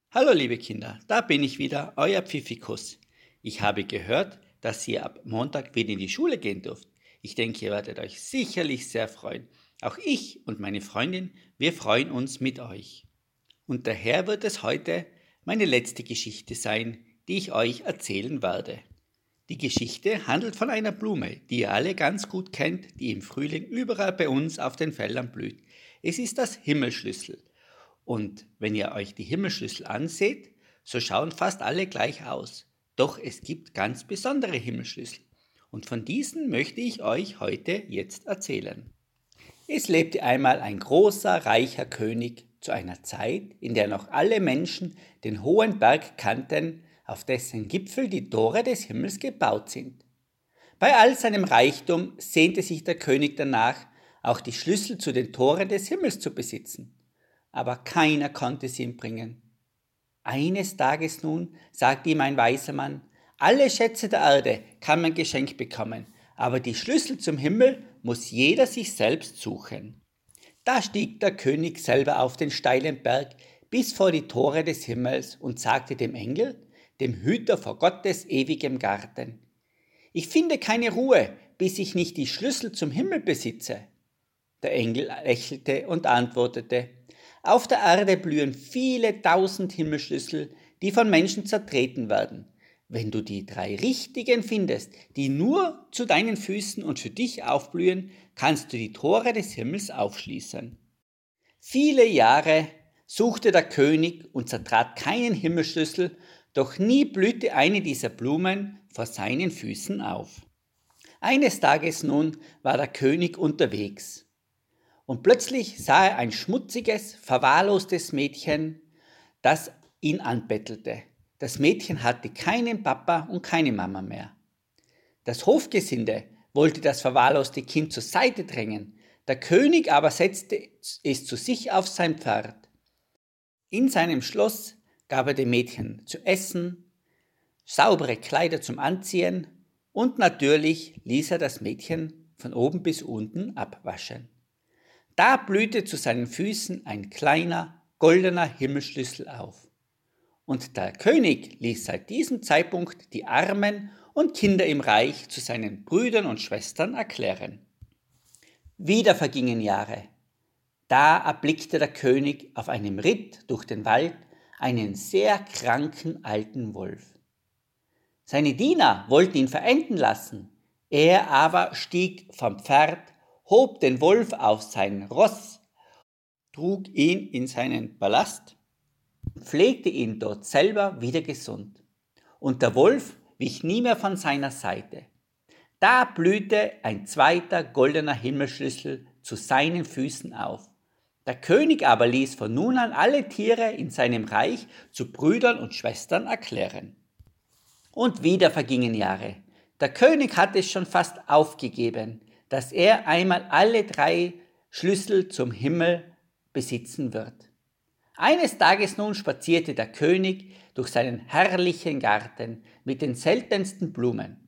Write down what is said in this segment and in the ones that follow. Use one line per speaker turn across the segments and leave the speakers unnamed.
Hallo liebe Kinder, da bin ich wieder, euer Pfiffikus. Ich habe gehört, dass ihr ab Montag wieder in die Schule gehen dürft. Ich denke, ihr werdet euch sicherlich sehr freuen. Auch ich und meine Freundin, wir freuen uns mit euch. Und daher wird es heute meine letzte Geschichte sein, die ich euch erzählen werde. Die Geschichte handelt von einer Blume, die ihr alle ganz gut kennt, die im Frühling überall bei uns auf den Feldern blüht. Es ist das Himmelsschlüssel. Und wenn ihr euch die Himmelsschlüssel anseht, so schauen fast alle gleich aus. Doch es gibt ganz besondere Himmelsschlüssel. Und von diesen möchte ich euch heute jetzt erzählen. Es lebte einmal ein großer, reicher König zu einer Zeit, in der noch alle Menschen den hohen Berg kannten, auf dessen Gipfel die Tore des Himmels gebaut sind. Bei all seinem Reichtum sehnte sich der König danach, auch die Schlüssel zu den Toren des Himmels zu besitzen. Aber keiner konnte sie ihm bringen. Eines Tages nun sagte ihm ein weiser Mann: Alle Schätze der Erde kann man geschenkt bekommen, aber die Schlüssel zum Himmel muss jeder sich selbst suchen. Da stieg der König selber auf den steilen Berg bis vor die Tore des Himmels und sagte dem Engel, dem Hüter vor Gottes ewigem Garten: Ich finde keine Ruhe, bis ich nicht die Schlüssel zum Himmel besitze. Der Engel lächelte und antwortete: Auf der Erde blühen viele tausend Himmelsschlüssel, die von Menschen zertreten werden. Wenn du die 3 richtigen findest, die nur zu deinen Füßen und für dich aufblühen, kannst du die Tore des Himmels aufschließen. Viele Jahre suchte der König und zertrat keinen Himmelsschlüssel, doch nie blühte eine dieser Blumen vor seinen Füßen auf. Eines Tages nun war der König unterwegs. Und plötzlich sah er ein schmutziges, verwahrlostes Mädchen, das ihn anbettelte. Das Mädchen hatte keinen Papa und keine Mama mehr. Das Hofgesinde wollte das verwahrloste Kind zur Seite drängen. Der König aber setzte es zu sich auf sein Pferd. In seinem Schloss gab er dem Mädchen zu essen, saubere Kleider zum Anziehen und natürlich ließ er das Mädchen von oben bis unten abwaschen. Da blühte zu seinen Füßen ein kleiner, goldener Himmelsschlüssel auf. Und der König ließ seit diesem Zeitpunkt die Armen und Kinder im Reich zu seinen Brüdern und Schwestern erklären. Wieder vergingen Jahre. Da erblickte der König auf einem Ritt durch den Wald einen sehr kranken alten Wolf. Seine Diener wollten ihn verenden lassen. Er aber stieg vom Pferd, hob den Wolf auf sein Ross, trug ihn in seinen Palast, pflegte ihn dort selber wieder gesund. Und der Wolf wich nie mehr von seiner Seite. Da blühte ein zweiter goldener Himmelsschlüssel zu seinen Füßen auf. Der König aber ließ von nun an alle Tiere in seinem Reich zu Brüdern und Schwestern erklären. Und wieder vergingen Jahre. Der König hatte es schon fast aufgegeben, dass er einmal alle 3 Schlüssel zum Himmel besitzen wird. Eines Tages nun spazierte der König durch seinen herrlichen Garten mit den seltensten Blumen.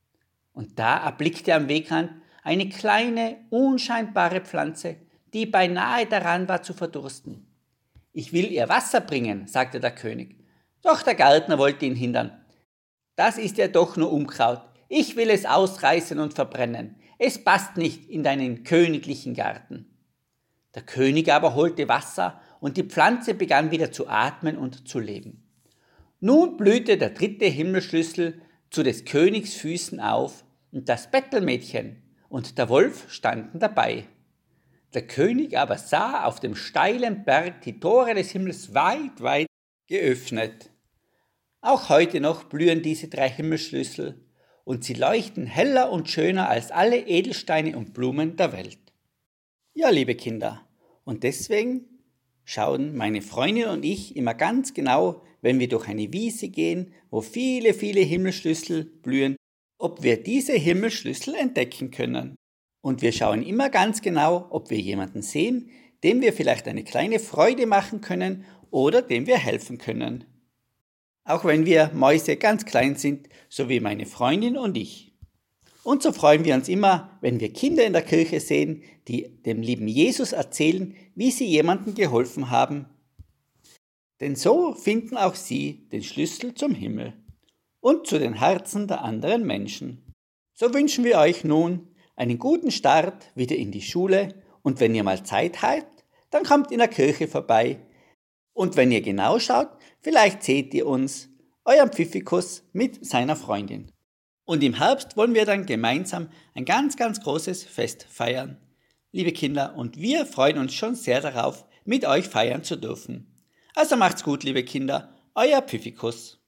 Und da erblickte er am Wegrand eine kleine, unscheinbare Pflanze, die beinahe daran war zu verdursten. Ich will ihr Wasser bringen, sagte der König. Doch der Gärtner wollte ihn hindern. Das ist ja doch nur Unkraut. Ich will es ausreißen und verbrennen. Es passt nicht in deinen königlichen Garten. Der König aber holte Wasser und die Pflanze begann wieder zu atmen und zu leben. Nun blühte der 3. Himmelsschlüssel zu des Königs Füßen auf und das Bettelmädchen und der Wolf standen dabei. Der König aber sah auf dem steilen Berg die Tore des Himmels weit, weit geöffnet. Auch heute noch blühen diese 3 Himmelsschlüssel und sie leuchten heller und schöner als alle Edelsteine und Blumen der Welt. Ja, liebe Kinder, und deswegen schauen meine Freundin und ich immer ganz genau, wenn wir durch eine Wiese gehen, wo viele, viele Himmelsschlüssel blühen, ob wir diese Himmelsschlüssel entdecken können. Und wir schauen immer ganz genau, ob wir jemanden sehen, dem wir vielleicht eine kleine Freude machen können oder dem wir helfen können. Auch wenn wir Mäuse ganz klein sind, so wie meine Freundin und ich. Und so freuen wir uns immer, wenn wir Kinder in der Kirche sehen, die dem lieben Jesus erzählen, wie sie jemandem geholfen haben. Denn so finden auch sie den Schlüssel zum Himmel und zu den Herzen der anderen Menschen. So wünschen wir euch nun einen guten Start wieder in die Schule und wenn ihr mal Zeit habt, dann kommt in der Kirche vorbei. Und wenn ihr genau schaut, vielleicht seht ihr uns, euren Pfiffikus mit seiner Freundin. Und im Herbst wollen wir dann gemeinsam ein ganz, ganz großes Fest feiern. Liebe Kinder, und wir freuen uns schon sehr darauf, mit euch feiern zu dürfen. Also macht's gut, liebe Kinder, euer Pfiffikus.